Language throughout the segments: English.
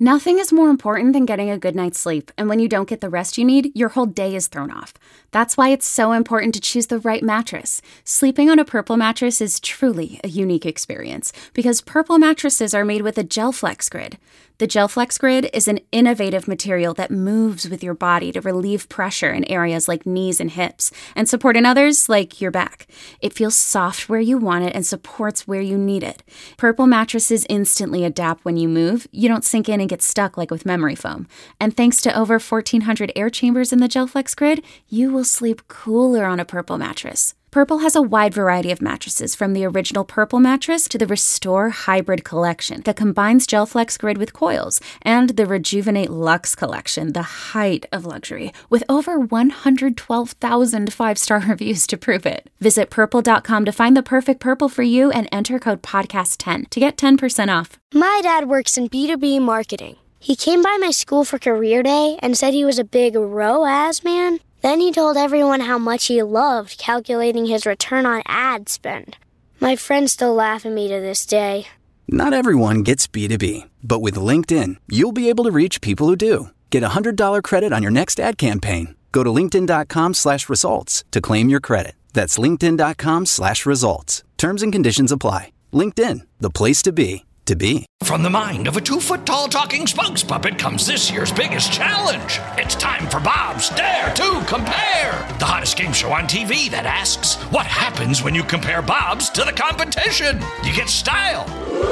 Nothing is more important than getting a good night's sleep, and when you don't get the rest you need, your whole day is thrown off. That's why it's so important to choose the right mattress. Sleeping on a Purple mattress is truly a unique experience because Purple mattresses are made with a GelFlex Grid. The GelFlex Grid is an innovative material that moves with your body to relieve pressure in areas like knees and hips and support in others like your back. It feels soft where you want it and supports where you need it. Purple mattresses instantly adapt when you move. You don't sink in and get stuck like with memory foam. And thanks to over 1,400 air chambers in the GelFlex Grid, you will sleep cooler on a Purple mattress. Purple has a wide variety of mattresses, from the original Purple mattress to the Restore Hybrid collection that combines GelFlex Grid with coils, and the Rejuvenate Luxe collection, the height of luxury, with over 112,000 five-star reviews to prove it. Visit purple.com to find the perfect Purple for you and enter code podcast10 to get 10% off. My dad works in B2B marketing. He came by my school for career day and said he was a big ROAS man. Then he told everyone how much he loved calculating his return on ad spend. My friends still laugh at me to this day. Not everyone gets B2B, but with LinkedIn, you'll be able to reach people who do. Get a $100 credit on your next ad campaign. Go to linkedin.com/results to claim your credit. That's linkedin.com/results. Terms and conditions apply. LinkedIn, the place to be, to be. From the mind of a 2-foot-tall talking spokes puppet comes this year's biggest challenge. It's time for Bob's Dare to Compare, the hottest game show on TV that asks, what happens when you compare Bob's to the competition? You get style.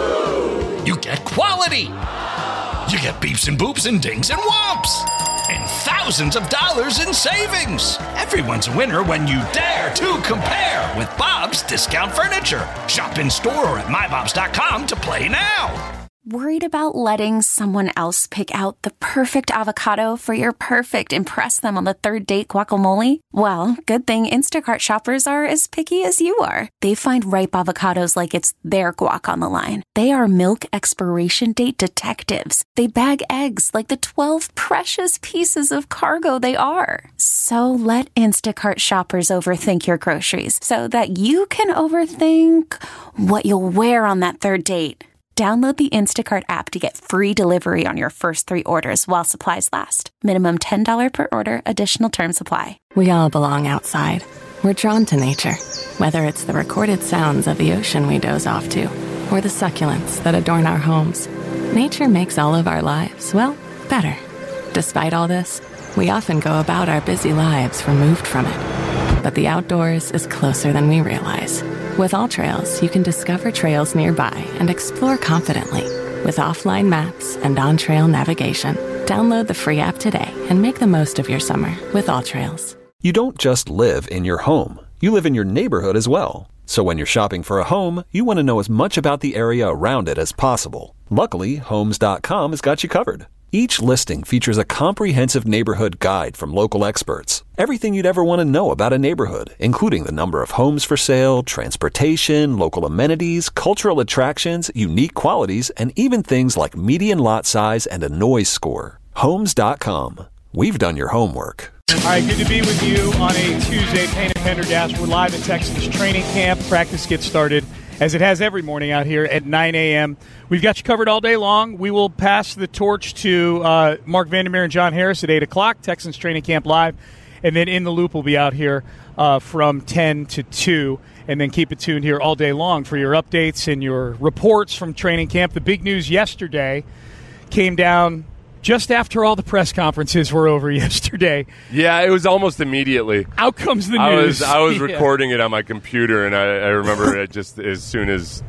You get quality. You get beeps and boops and dings and whomps. And thousands of dollars in savings. Everyone's a winner when you dare to compare with Bob's Discount Furniture. Shop in store or at mybobs.com to play now. Worried about letting someone else pick out the perfect avocado for your perfect impress them on the third date guacamole? Well, good thing Instacart shoppers are as picky as you are. They find ripe avocados like it's their guac on the line. They are milk expiration date detectives. They bag eggs like the 12 precious pieces of cargo they are. So let Instacart shoppers overthink your groceries so that you can overthink what you'll wear on that third date. Download the Instacart app to get free delivery on your first 3 orders while supplies last. Minimum $10 per order. Additional terms apply. We all belong outside. We're drawn to nature, whether it's the recorded sounds of the ocean we doze off to, or the succulents that adorn our homes. Nature makes all of our lives, well, better. Despite all this, we often go about our busy lives removed from it. But the outdoors is closer than we realize. With AllTrails, you can discover trails nearby and explore confidently with offline maps and on-trail navigation. Download the free app today and make the most of your summer with AllTrails. You don't just live in your home. You live in your neighborhood as well. So when you're shopping for a home, you want to know as much about the area around it as possible. Luckily, Homes.com has got you covered. Each listing features a comprehensive neighborhood guide from local experts. Everything you'd ever want to know about a neighborhood, including the number of homes for sale, transportation, local amenities, cultural attractions, unique qualities, and even things like median lot size and a noise score. Homes.com. We've done your homework. All right, good to be with you on a Tuesday. Payne and Pendergast. We're live at Texans training camp. Practice gets started, as it has every morning out here at 9 a.m. We've got you covered all day long. We will pass the torch to Mark Vandermeer and John Harris at 8 o'clock, Texans Training Camp Live. And then In the Loop will be out here from 10 to 2. And then keep it tuned here all day long for your updates and your reports from training camp. The big news yesterday came down just after all the press conferences were over yesterday. Yeah, it was almost immediately. Out comes the news. I was recording it on my computer, and I remember it just as soon as,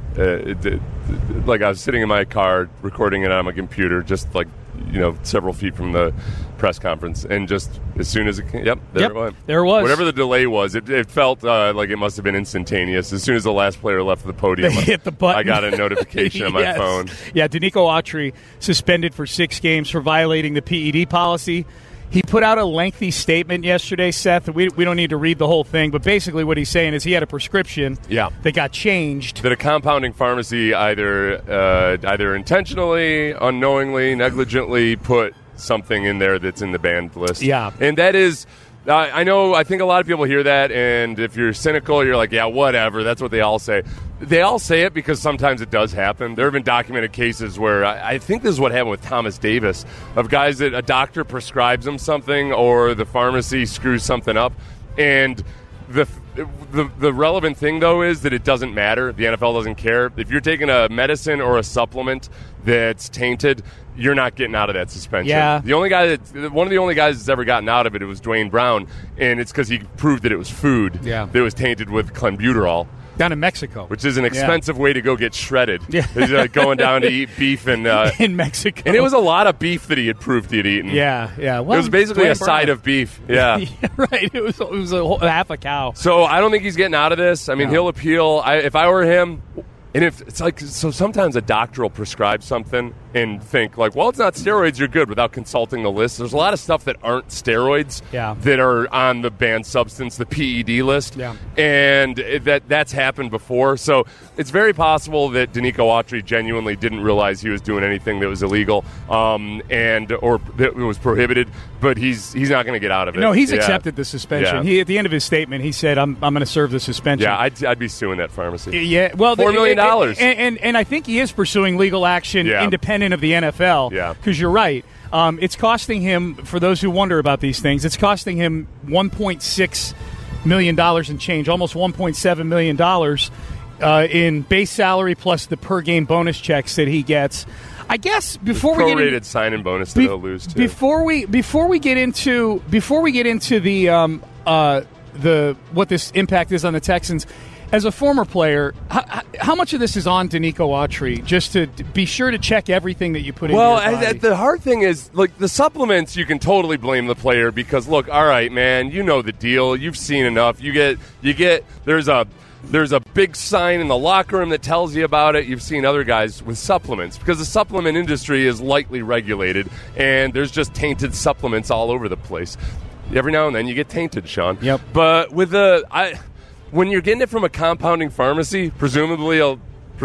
like I was sitting in my car recording it on my computer, just like, several feet from the press conference, and just as soon as it came, there it was. Whatever the delay was, it felt like it must have been instantaneous. As soon as the last player left the podium, they hit the button. I got a notification on my phone. Yeah, Danico Autry suspended for 6 games for violating the PED policy. He put out a lengthy statement yesterday, Seth. We don't need to read the whole thing, but basically what he's saying is he had a prescription that got changed. That a compounding pharmacy either intentionally, unknowingly, negligently put something in there that's in the banned list. Yeah. And that is, I think a lot of people hear that, and if you're cynical, you're like, yeah, whatever, that's what they all say. they all say it because sometimes it does happen. There have been documented cases where I think this is what happened with Thomas Davis, of guys that a doctor prescribes them something or the pharmacy screws something up, and the relevant thing, though, is that it doesn't matter. The NFL doesn't care. If you're taking a medicine or a supplement that's tainted, you're not getting out of that suspension. Yeah. One of the only guys that's ever gotten out of it was Dwayne Brown, and it's because he proved that it was food that was tainted with clenbuterol. Down in Mexico. Which is an expensive way to go get shredded. Yeah. It's going down to eat beef in Mexico. And it was a lot of beef that he had proved he had eaten. Yeah. Well, it was basically a side of beef. Yeah. Yeah, right. It was a half a cow. So I don't think he's getting out of this. I mean, he'll appeal. If I were him, and if it's like, so sometimes a doctor will prescribe something and think like, well, it's not steroids, you're good, without consulting the list. There's a lot of stuff that aren't steroids that are on the banned substance, the PED list, and that's happened before. So it's very possible that Danico Autry genuinely didn't realize he was doing anything that was illegal or that was prohibited, but he's not going to get out of it. No, he's accepted the suspension. Yeah. He, at the end of his statement, he said, I'm going to serve the suspension. Yeah, I'd be suing that pharmacy. Yeah, well, $4 million. And I think he is pursuing legal action independent of the NFL. Yeah. Because you're right. It's costing him, for those who wonder about these things, it's costing him $1.6 million and change, almost $1.7 million in base salary plus the per-game bonus checks that he gets. I guess before we get into prorated sign-in bonus that they'll lose too. Before we get into the what this impact is on the Texans, as a former player, how much of this is on Danico Autry, just to be sure to check everything that you put in your body? Well, the hard thing is, like, the supplements, you can totally blame the player because, look, all right, man, you know the deal. You've seen enough. You get there's a big sign in the locker room that tells you about it. You've seen other guys with supplements because the supplement industry is lightly regulated, and there's just tainted supplements all over the place. Every now and then you get tainted, Sean. Yep. But with when you're getting it from a compounding pharmacy, presumably a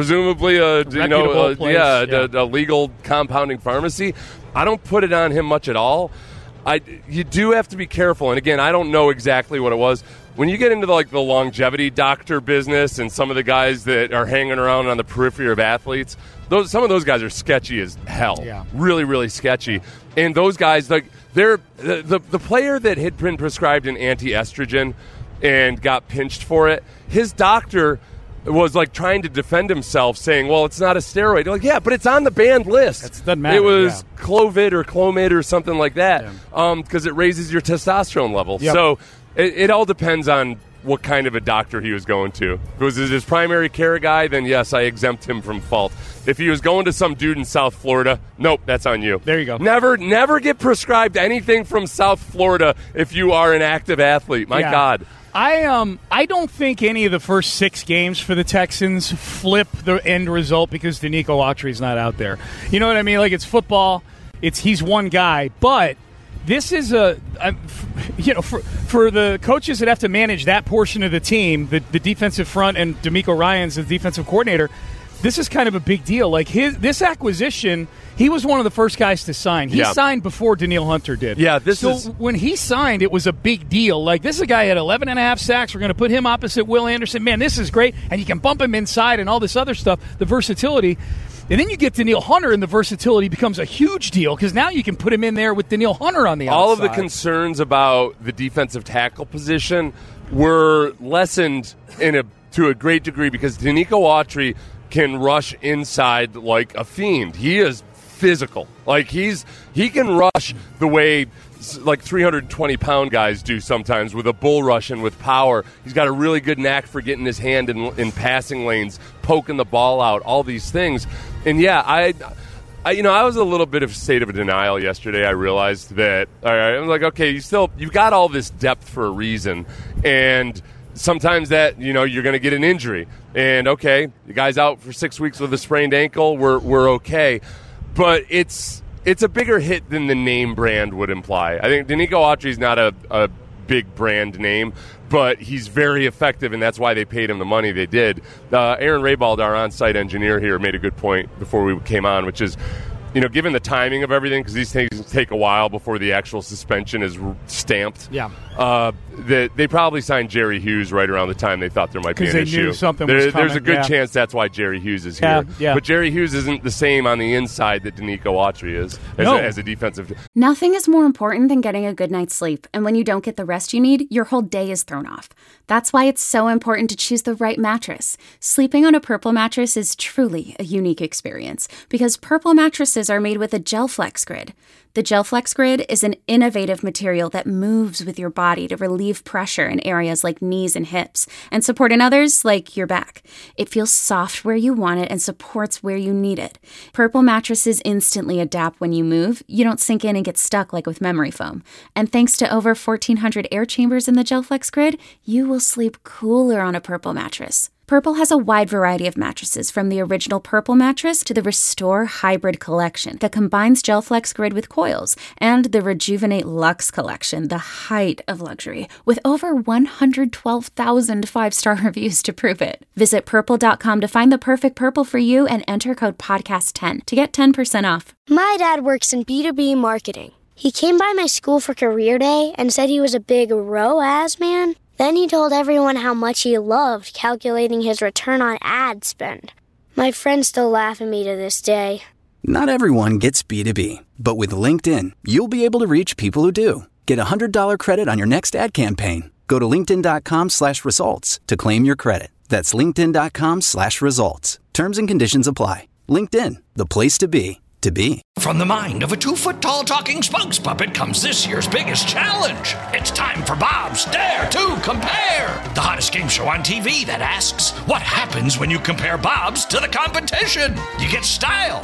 legal compounding pharmacy, I don't put it on him much at all. You do have to be careful, and again, I don't know exactly what it was. When you get into the longevity doctor business and some of the guys that are hanging around on the periphery of athletes, some of those guys are sketchy as hell. Yeah. Really, really sketchy. And those guys, they're the player that had been prescribed an anti-estrogen and got pinched for it, his doctor was trying to defend himself, saying, well, it's not a steroid. They're like, yeah, but it's on the banned list. It doesn't matter. It was Clomid or Clomid or something like that because it raises your testosterone level. Yep. So it all depends on what kind of a doctor he was going to. If it was his primary care guy, then yes, I exempt him from fault. If he was going to some dude in South Florida, nope, that's on you. There you go. Never get prescribed anything from South Florida if you are an active athlete. My God. I don't think any of the first 6 games for the Texans flip the end result because Danico Autry's not out there. You know what I mean? It's football. He's one guy, but this is for the coaches that have to manage that portion of the team, the defensive front, and DeMeco Ryans, the defensive coordinator. This is kind of a big deal. This acquisition, he was one of the first guys to sign. He signed before Danielle Hunter did. Yeah, when he signed, it was a big deal. This is a guy had 11.5 sacks. We're going to put him opposite Will Anderson. Man, this is great. And you can bump him inside and all this other stuff, the versatility. And then you get Danielle Hunter, and the versatility becomes a huge deal because now you can put him in there with Danielle Hunter on the outside. All of the concerns about the defensive tackle position were lessened to a great degree because Danico Autry can rush inside like a fiend. He is physical. He can rush the way 320-pound guys do sometimes with a bull rush and with power. He's got a really good knack for getting his hand in passing lanes, poking the ball out, all these things. And yeah, I was a little bit of state of denial yesterday. I realized that I'm like, okay, you've got all this depth for a reason, and sometimes that you're going to get an injury, and okay, the guy's out for 6 weeks with a sprained ankle. We're okay, but it's a bigger hit than the name brand would imply. I think Danico Autry's not a big brand name, but he's very effective, and that's why they paid him the money they did. Aaron Raybald, our on-site engineer here, made a good point before we came on, which is given the timing of everything, because these things take a while before the actual suspension is stamped. Yeah. They probably signed Jerry Hughes right around the time they thought there might be an issue. Because they knew something was coming. There's a good chance that's why Jerry Hughes is here. Yeah. But Jerry Hughes isn't the same on the inside that Danico Autry is as a defensive. Nothing is more important than getting a good night's sleep. And when you don't get the rest you need, your whole day is thrown off. That's why it's so important to choose the right mattress. Sleeping on a Purple mattress is truly a unique experience because Purple mattresses are made with a GelFlex Grid. The GelFlex Grid is an innovative material that moves with your body to relieve pressure in areas like knees and hips and support in others like your back. It feels soft where you want it and supports where you need it. Purple mattresses instantly adapt when you move. You don't sink in and get stuck like with memory foam. And thanks to over 1,400 air chambers in the GelFlex Grid, you will sleep cooler on a Purple mattress. Purple has a wide variety of mattresses, from the original Purple mattress to the Restore Hybrid collection that combines GelFlex Grid with coils, and the Rejuvenate Luxe collection, the height of luxury, with over 112,000 five-star reviews to prove it. Visit Purple.com to find the perfect Purple for you and enter code PODCAST10 to get 10% off. My dad works in B2B marketing. He came by my school for career day and said he was a big ROAS man. Then he told everyone how much he loved calculating his return on ad spend. My friends still laugh at me to this day. Not everyone gets B2B, but with LinkedIn, you'll be able to reach people who do. Get $100 credit on your next ad campaign. Go to linkedin.com/results to claim your credit. That's linkedin.com/results. Terms and conditions apply. LinkedIn, the place to be. From the mind of a 2-foot-tall talking spokes puppet comes this year's biggest challenge. It's time for Bob's Dare to Compare, the hottest game show on TV that asks, what happens when you compare Bob's to the competition? You get style.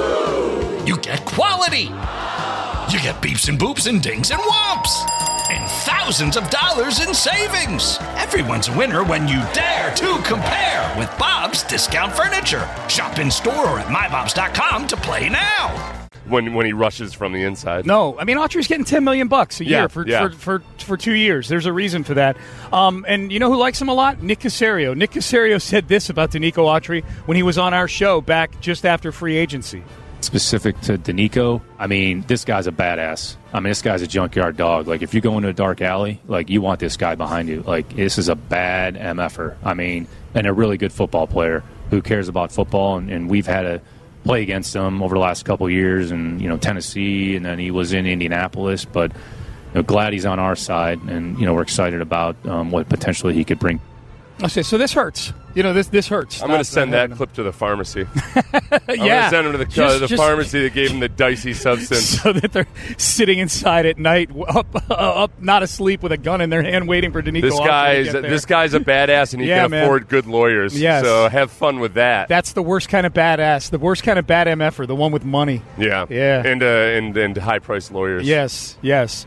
You get quality. You get beeps and boops and dings and whomps. And thousands of dollars in savings. Everyone's a winner when you dare to compare with Bob's Discount Furniture. Shop in store or at mybobs.com to play now. When he rushes from the inside. No, I mean, Autry's getting $10 million a year for 2 years. There's a reason for that. And you know who likes him a lot? Nick Caserio. Nick Caserio said this about Danico Autry when he was on our show back just after free agency. Specific to Danico, I mean, this guy's a badass. I mean, this guy's a junkyard dog. Like, if you go into a dark alley, like, you want this guy behind you. Like, this is a bad MFer. I mean, and a really good football player who cares about football. And we've had to play against him over the last couple of years in, Tennessee, and then he was in Indianapolis. But, glad he's on our side, and, we're excited about what potentially he could bring. Okay, so this hurts. This hurts. I'm going to send that clip to the pharmacy. I'm going to send him to the pharmacy that gave him the dicey substance. So that they're sitting inside at night, up, not asleep, with a gun in their hand, waiting for Danico Autry to get there. This guy's a badass, and he can afford good lawyers. Yes. So have fun with that. That's the worst kind of badass, the worst kind of bad MFer, the one with money. Yeah. And high-priced lawyers. Yes.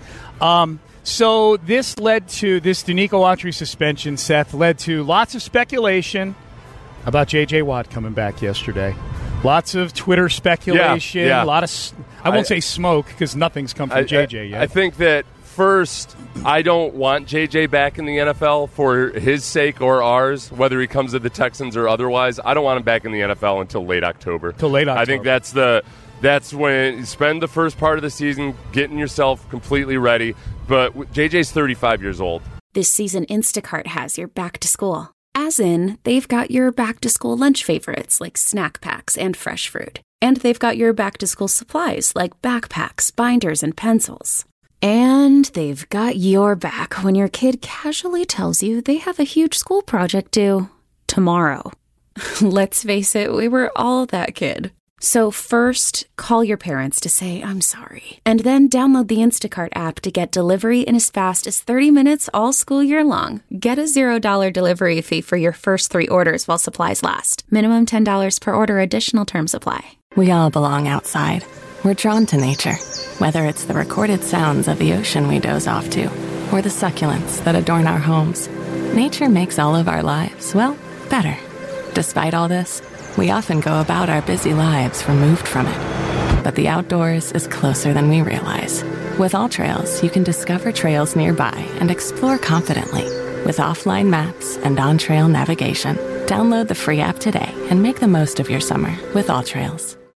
So this led to this Danico Autry suspension, Seth, led to lots of speculation about J.J. Watt coming back yesterday. Lots of Twitter speculation. Yeah. A lot of, I won't say smoke because nothing's come from J.J. yet. I think that first, I don't want J.J. back in the NFL for his sake or ours, whether he comes to the Texans or otherwise. I don't want him back in the NFL until late October. I think that's when you spend the first part of the season getting yourself completely ready. But JJ's 35 years old. This season, Instacart has your back to school. As in, they've got your back to school lunch favorites like snack packs and fresh fruit. And they've got your back to school supplies like backpacks, binders, and pencils. And they've got your back when your kid casually tells you they have a huge school project due tomorrow. Let's face it, we were all that kid. So first, call your parents to say, I'm sorry. And then download the Instacart app to get delivery in as fast as 30 minutes all school year long. Get a $0 delivery fee for your first 3 orders while supplies last. Minimum $10 per order. Additional terms apply. We all belong outside. We're drawn to nature. Whether it's the recorded sounds of the ocean we doze off to, or the succulents that adorn our homes, nature makes all of our lives, well, better. Despite all this, we often go about our busy lives removed from it. But the outdoors is closer than we realize. With AllTrails, you can discover trails nearby and explore confidently. With offline maps and on-trail navigation, download the free app today and make the most of your summer with AllTrails.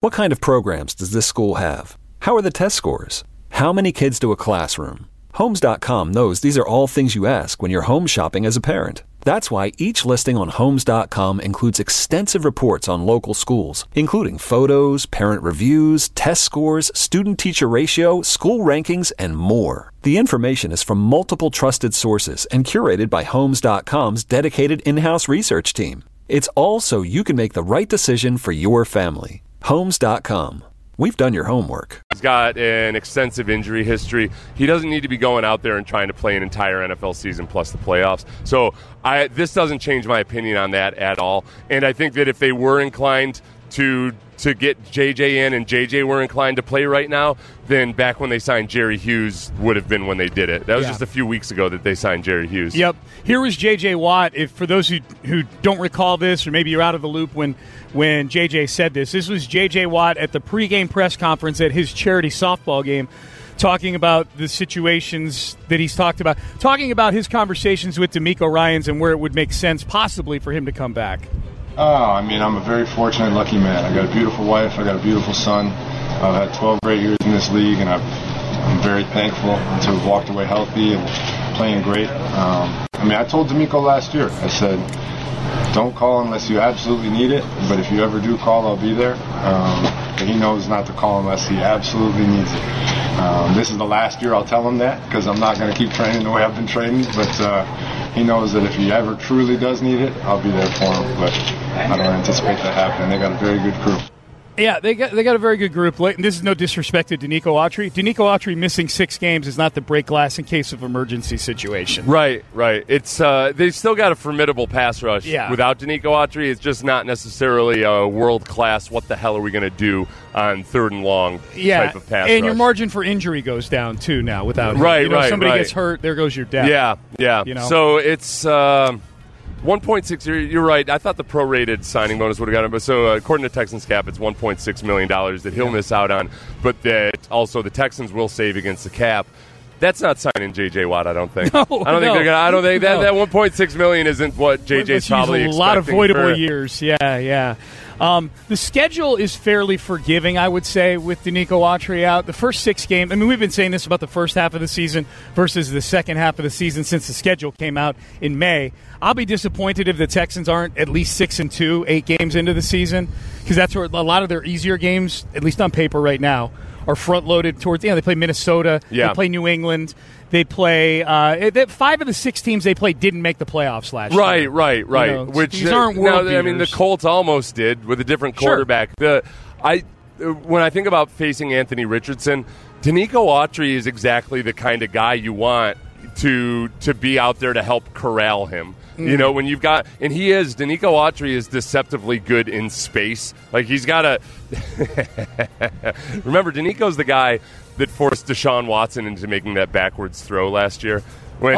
What kind of programs does this school have? How are the test scores? How many kids to a classroom? Homes.com knows these are all things you ask when you're home shopping as a parent. That's why each listing on Homes.com includes extensive reports on local schools, including photos, parent reviews, test scores, student-teacher ratio, school rankings, and more. The information is from multiple trusted sources and curated by Homes.com's dedicated in-house research team. It's all so you can make the right decision for your family. Homes.com. We've done your homework. He's got an extensive injury history. He doesn't need to be going out there and trying to play an entire NFL season plus the playoffs. So this doesn't change my opinion on that at all. And I think that if they were inclined to get JJ in and JJ were inclined to play right now, then back when they signed Jerry Hughes would have been when they did it. That was just a few weeks ago that they signed Jerry Hughes. Yep. Here was JJ Watt. If for those who don't recall this, or maybe you're out of the loop when JJ said this was JJ Watt at the pregame press conference at his charity softball game, talking about the situations that he's talked about, talking about his conversations with DeMeco Ryans and where it would make sense possibly for him to come back. I'm a very fortunate, lucky man. I got a beautiful wife. I got a beautiful son. I've had 12 great years in this league, and I'm very thankful to have walked away healthy and playing great. I told DeMeco last year, I said, don't call unless you absolutely need it, but if you ever do call, I'll be there. But he knows not to call unless he absolutely needs it. This is the last year I'll tell him that, because I'm not going to keep training the way I've been training, but he knows that if he ever truly does need it, I'll be there for him. But I don't anticipate that happening. They got a very good crew. Yeah, they got a very good group. This is no disrespect to Denico Autry. Denico Autry missing 6 games is not the break glass in case of emergency situation. Right. It's they've still got a formidable pass rush. Yeah. Without Denico Autry, it's just not necessarily a world class. What the hell are we going to do on 3rd and long type of pass rush? And your margin for injury goes down too now without him. Right. Somebody gets hurt, there goes your depth. Yeah. So it's 1.6. You're right. I thought the prorated signing bonus would have got him, but so according to Texans cap, it's $1.6 million that he'll miss out on, but that also the Texans will save against the cap. That's not signing J.J. Watt, I don't think. No, I don't think they're gonna. I don't think that $1.6 million isn't what J.J.'s probably expecting. A lot of voidable years. Yeah. The schedule is fairly forgiving, I would say, with Denico Autry out. The first 6 games, we've been saying this about the first half of the season versus the second half of the season since the schedule came out in May. I'll be disappointed if the Texans aren't at least 6-2, 8 games into the season, because that's where a lot of their easier games, at least on paper right now, are front-loaded towards, they play Minnesota, they play New England, they play 5 of the 6 teams they played didn't make the playoffs last year. Right. Which these aren't world beaters. The Colts almost did with a different quarterback. Sure. When I think about facing Anthony Richardson, Denico Autry is exactly the kind of guy you want to be out there to help corral him. Mm. When you've got, and Denico Autry is deceptively good in space. Like, he's got a remember, Denico's the guy that forced Deshaun Watson into making that backwards throw last year. When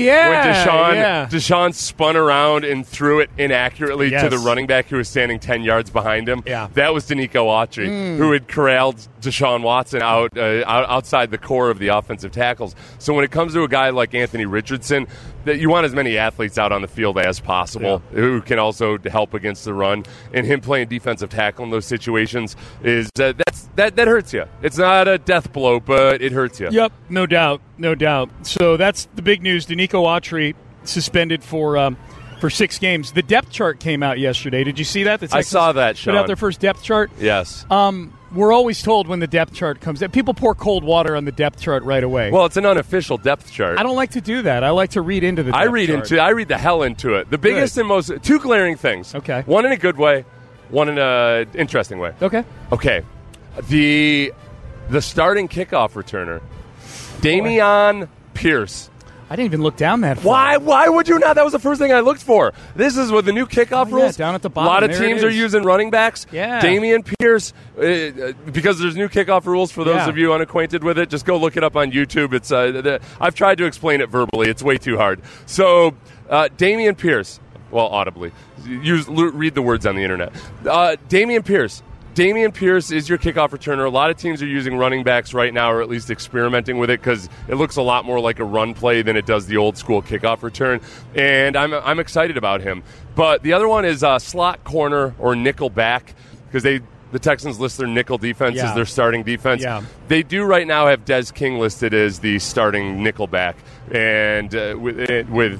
Deshaun spun around and threw it inaccurately to the running back who was standing 10 yards behind him. Yeah. That was Denico Autry, who had corralled Deshaun Watson outside the core of the offensive tackles. So when it comes to a guy like Anthony Richardson, that you want as many athletes out on the field as possible who can also help against the run. And him playing defensive tackle in those situations is that hurts you. It's not a death blow, but it hurts you. Yep, no doubt. So that's the big news. Denico Autry suspended for 6 games. The depth chart came out yesterday. Did you see that? I saw that, Sean. Put out their first depth chart? Yes. We're always told when the depth chart comes out, people pour cold water on the depth chart right away. Well, it's an unofficial depth chart. I don't like to do that. I like to read into the depth chart. I read the hell into it. The biggest and most 2 glaring things. Okay. One in a good way, one in an interesting way. Okay. The starting kickoff returner, Dameon Pierce. I didn't even look down that far. Why would you not? That was the first thing I looked for. This is with the new kickoff rules. Down at the bottom. A lot of teams are using running backs. Yeah. Dameon Pierce, because there's new kickoff rules for those of you unacquainted with it, just go look it up on YouTube. It's I've tried to explain it verbally. It's way too hard. So, Dameon Pierce, audibly. Read the words on the internet. Dameon Pierce. Dameon Pierce is your kickoff returner. A lot of teams are using running backs right now, or at least experimenting with it, because it looks a lot more like a run play than it does the old school kickoff return. And I'm excited about him. But the other one is slot corner or nickel back, because the Texans list their nickel defense as their starting defense. Yeah. They do right now have Des King listed as the starting nickelback, and with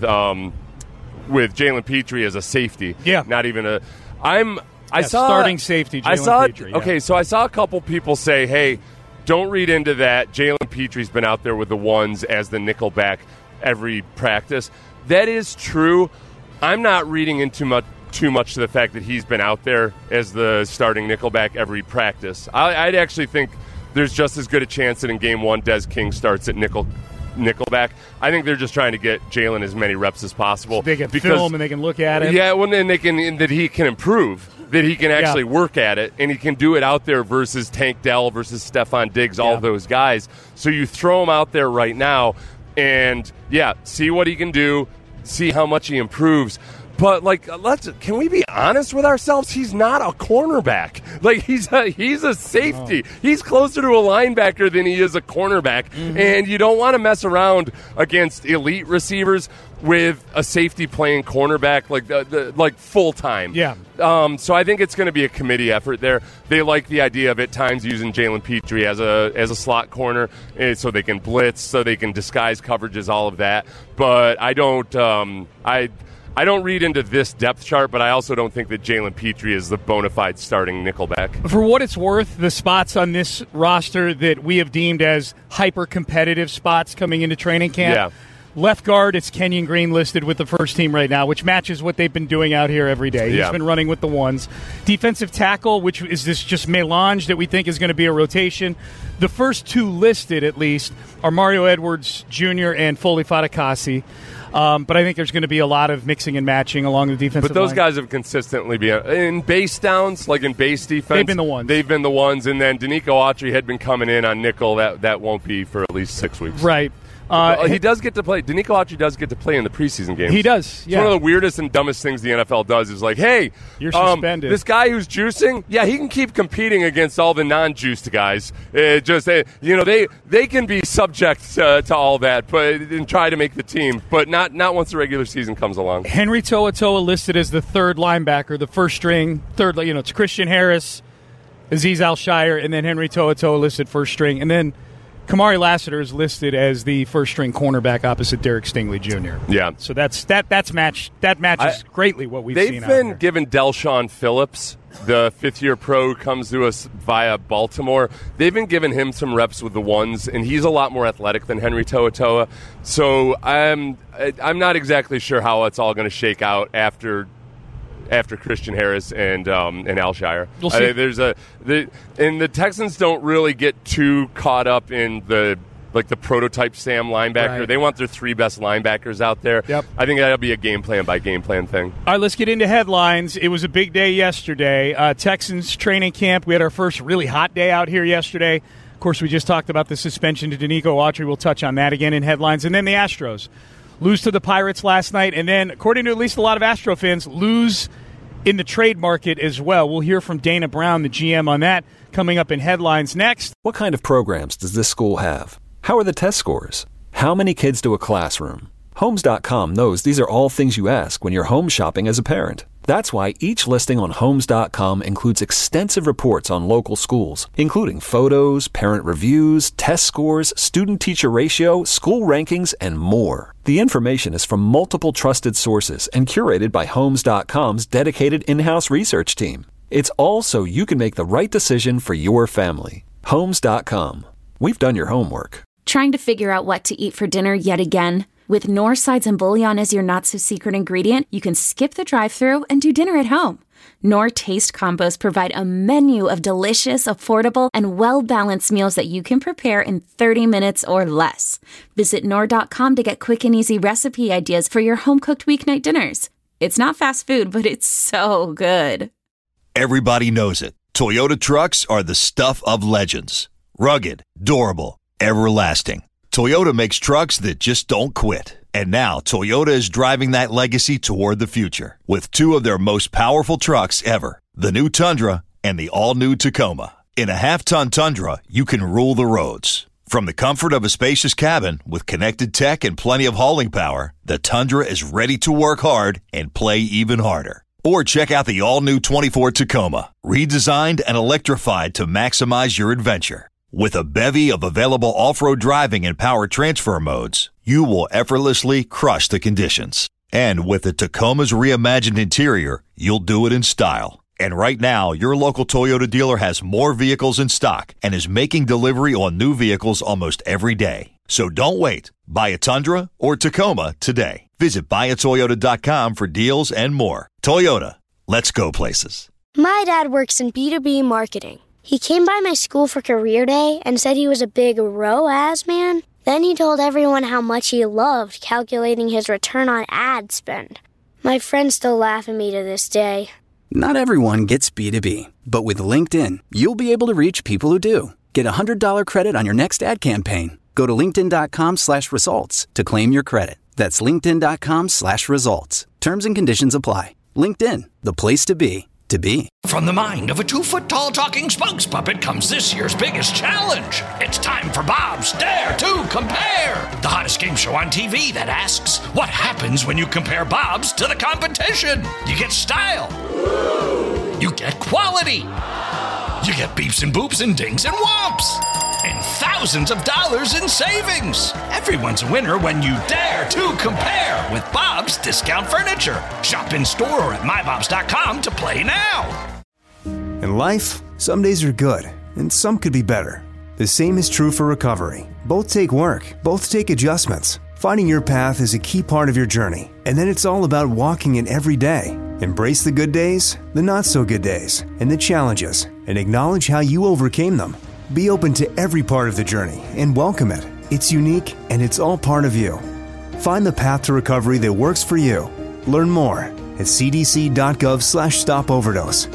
Jalen Petrie as a safety. Yeah. Not even a. I saw starting safety. Jalen Petrie. Yeah. Okay, so I saw a couple people say, "Hey, don't read into that. Jalen Petrie's been out there with the ones as the nickelback every practice." That is true. I'm not reading into too much to the fact that he's been out there as the starting nickelback every practice. I'd actually think there's just as good a chance that in game one, Des King starts at nickelback. I think they're just trying to get Jalen as many reps as possible. So they can film and they can look at it. Yeah, and that he can improve, that he can actually work at it, and he can do it out there versus Tank Dell, versus Stephon Diggs, all those guys. So you throw him out there right now, and see what he can do, see how much he improves. But can we be honest with ourselves? He's not a cornerback. He's a safety. Oh. He's closer to a linebacker than he is a cornerback. Mm-hmm. And you don't want to mess around against elite receivers with a safety playing cornerback like full time. Yeah. So I think it's going to be a committee effort there. They like the idea of at times using Jalen Petrie as a slot corner, so they can blitz, so they can disguise coverages, all of that. But I don't. I don't read into this depth chart, but I also don't think that Jalen Petrie is the bona fide starting nickelback. For what it's worth, the spots on this roster that we have deemed as hyper-competitive spots coming into training camp, left guard, it's Kenyon Green listed with the first team right now, which matches what they've been doing out here every day. He's been running with the ones. Defensive tackle, which is this just melange that we think is going to be a rotation. The first two listed, at least, are Mario Edwards Jr. and Foley Fatukasi. But I think there's going to be a lot of mixing and matching along the defensive line. But those guys have consistently been in base downs, like in base defense. They've been the ones. And then Danico Autry had been coming in on nickel. That won't be for at least 6 weeks. Right. He does get to play. Danico Autry does get to play in the preseason games. He does. Yeah. It's one of the weirdest and dumbest things the NFL does is hey, you're suspended. This guy who's juicing, he can keep competing against all the non-juiced guys. They can be subject to all that, and try to make the team, but not once the regular season comes along. Henry To'oTo'o listed as the third linebacker, the first string, third. It's Christian Harris, Azeez Al-Shaair, and then Henry To'oTo'o listed first string, and then Kamari Lassiter is listed as the first-string cornerback opposite Derek Stingley Jr. Yeah, so that matches greatly what we've seen. They've been giving Del'Shawn Phillips, the fifth-year pro who comes to us via Baltimore. They've been giving him some reps with the ones, and he's a lot more athletic than Henry To'oTo'o. So I'm not exactly sure how it's all going to shake out after Christian Harris and Al-Shaair. We'll see. The Texans don't really get too caught up in the prototype Sam linebacker. Right. They want their three best linebackers out there. Yep. I think that'll be a game plan by game plan thing. All right, let's get into headlines. It was a big day yesterday. Texans training camp. We had our first really hot day out here yesterday. Of course, we just talked about the suspension to Danico Autry. We'll touch on that again in headlines. And then the Astros lose to the Pirates last night, and then, according to at least a lot of Astro fans, lose in the trade market as well. We'll hear from Dana Brown, the GM, on that coming up in headlines next. What kind of programs does this school have? How are the test scores? How many kids to a classroom? Homes.com knows these are all things you ask when you're home shopping as a parent. That's why each listing on Homes.com includes extensive reports on local schools, including photos, parent reviews, test scores, student-teacher ratio, school rankings, and more. The information is from multiple trusted sources and curated by Homes.com's dedicated in-house research team. It's all so you can make the right decision for your family. Homes.com. We've done your homework. Trying to figure out what to eat for dinner yet again? With Knorr sides and bouillon as your not-so-secret ingredient, you can skip the drive-thru and do dinner at home. Knorr Taste Combos provide a menu of delicious, affordable, and well-balanced meals that you can prepare in 30 minutes or less. Visit Knorr.com to get quick and easy recipe ideas for your home-cooked weeknight dinners. It's not fast food, but it's so good. Everybody knows it. Toyota trucks are the stuff of legends. Rugged, durable, everlasting. Toyota makes trucks that just don't quit. And now Toyota is driving that legacy toward the future with two of their most powerful trucks ever, the new Tundra and the all-new Tacoma. In a half-ton Tundra, you can rule the roads. From the comfort of a spacious cabin with connected tech and plenty of hauling power, the Tundra is ready to work hard and play even harder. Or check out the all-new 24 Tacoma, redesigned and electrified to maximize your adventure. With a bevy of available off-road driving and power transfer modes, you will effortlessly crush the conditions. And with the Tacoma's reimagined interior, you'll do it in style. And right now, your local Toyota dealer has more vehicles in stock and is making delivery on new vehicles almost every day. So don't wait. Buy a Tundra or Tacoma today. Visit buyatoyota.com for deals and more. Toyota, let's go places. My dad works in B2B marketing. He came by my school for career day and said he was a big ROAS man. Then he told everyone how much he loved calculating his return on ad spend. My friends still laugh at me to this day. Not everyone gets B2B, but with LinkedIn, you'll be able to reach people who do. Get a $100 credit on your next ad campaign. Go to linkedin.com/results to claim your credit. That's linkedin.com/results. Terms and conditions apply. LinkedIn, the place to be, to be. From the mind of a 2-foot-tall talking spokes puppet comes this year's biggest challenge. It's time for Bob's Dare to Compare, the hottest game show on TV that asks, what happens when you compare Bob's to the competition? You get style. You get quality. You get beeps and boops and dings and whomps. And thousands of dollars in savings. Everyone's a winner when you dare to compare with Bob's Discount Furniture. Shop in store or at mybobs.com to play now. In life, some days are good, and some could be better. The same is true for recovery. Both take work, both take adjustments. Finding your path is a key part of your journey, and then it's all about walking it every day. Embrace the good days, the not-so-good days, and the challenges, and acknowledge how you overcame them. Be open to every part of the journey and welcome it. It's unique and it's all part of you. Find the path to recovery that works for you. Learn more at cdc.gov/stopoverdose.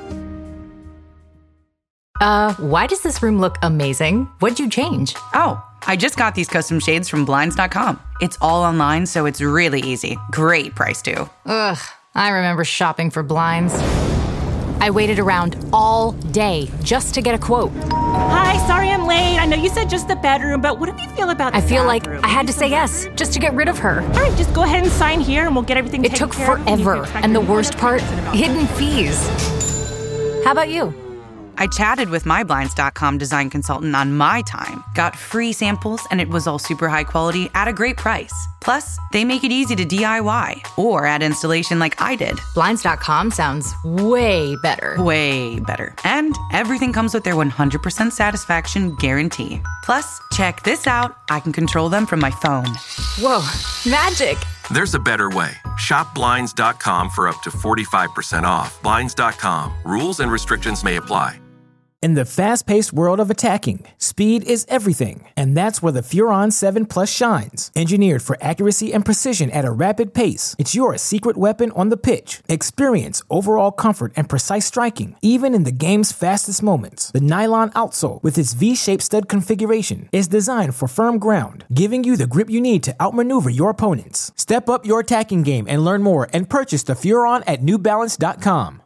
Why does this room look amazing? What'd you change? Oh, I just got these custom shades from Blinds.com. It's all online, so it's really easy. Great price, too. Ugh, I remember shopping for blinds. I waited around all day just to get a quote. Hi, sorry I'm late. I know you said just the bedroom, but what do you feel about the I feel bathroom? like I had to say yes just to get rid of her. All right, just go ahead and sign here and we'll get everything taken care of. It took forever. And the worst part, hidden fees. How about you? I chatted with my Blinds.com design consultant on my time, got free samples, and it was all super high quality at a great price. Plus, they make it easy to DIY or add installation like I did. Blinds.com sounds way better. Way better. And everything comes with their 100% satisfaction guarantee. Plus, check this out. I can control them from my phone. Whoa, magic. There's a better way. Shop Blinds.com for up to 45% off. Blinds.com. Rules and restrictions may apply. In the fast-paced world of attacking, speed is everything, and that's where the Furon 7 Plus shines. Engineered for accuracy and precision at a rapid pace, it's your secret weapon on the pitch. Experience overall comfort and precise striking, even in the game's fastest moments. The nylon outsole, with its V-shaped stud configuration, is designed for firm ground, giving you the grip you need to outmaneuver your opponents. Step up your attacking game and learn more and purchase the Furon at NewBalance.com.